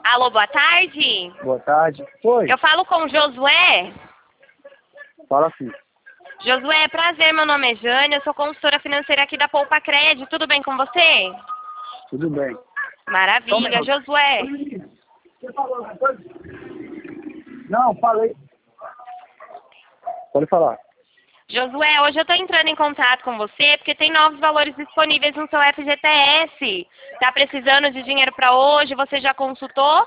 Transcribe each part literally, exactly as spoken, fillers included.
Alô, boa tarde. Boa tarde. Oi. Eu falo com o Josué. Fala assim. Josué, prazer, meu nome é Jane, eu sou consultora financeira aqui da Poupa Crédito, tudo bem com você? Tudo bem. Maravilha, Josué. Você falou alguma coisa? Não, falei. Pode falar. Josué, hoje eu estou entrando em contato com você porque tem novos valores disponíveis no seu F G T S. Tá precisando de dinheiro para hoje? Você já consultou?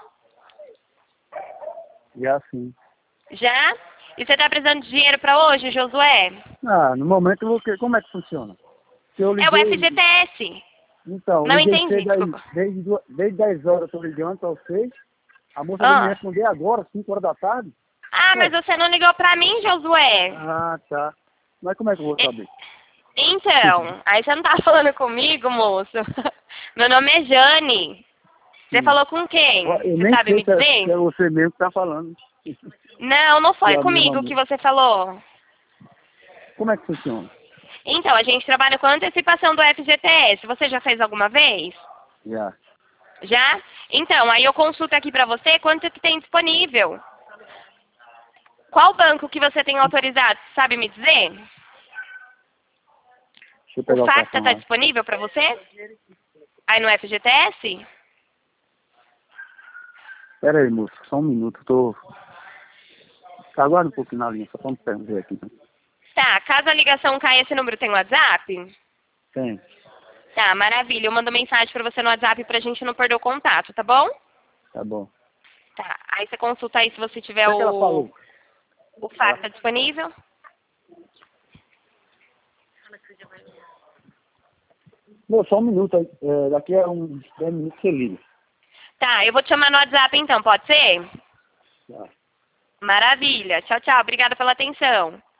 Já sim. Já? E você tá precisando de dinheiro para hoje, Josué? Ah, no momento, eu vou- como é que funciona? Se eu É o liguei... F G T S. Então, Não liguei entendi, cedo aí, desculpa. desde, du- desde dez horas eu tô ligando pra vocês. A moça veio me Ah. responder agora, cinco horas da tarde. Ah, Ué. mas você não ligou pra mim, Josué? Ah, tá. Mas como é que eu vou saber? Então, aí você não tá falando comigo, moço? Meu nome é Jane. Você Sim. falou com quem? Eu Você nem sabe sei me se é, se dizer? é você mesmo que tá falando. Não, não foi É a mesma comigo que moça. você falou. Como é que funciona? Então, a gente trabalha com antecipação do F G T S. Você já fez alguma vez? Já. Já? Então, aí eu consulto aqui pra você quanto que tem disponível. Qual banco que você tem autorizado? Sabe me dizer? Deixa eu O pegar o Facta cartão tá lá. disponível pra você? Aí no F G T S? Pera aí, moço. Só um minuto. Eu tô... Aguarda um pouquinho na linha. Só vamos ver aqui. Né? Tá, caso a ligação caia, esse número tem WhatsApp? Tem. Tá, maravilha. Eu mando mensagem pra você no WhatsApp pra gente não perder o contato, tá bom? Tá bom. Tá, aí você consulta aí se você tiver O que, é que ela o, falou? o Facta disponível. Não, só um minuto. aí. É, daqui a uns dez minutos você liga. Tá, eu vou te chamar no WhatsApp então, pode ser? Tá. Maravilha. Tchau, tchau. Obrigada pela atenção.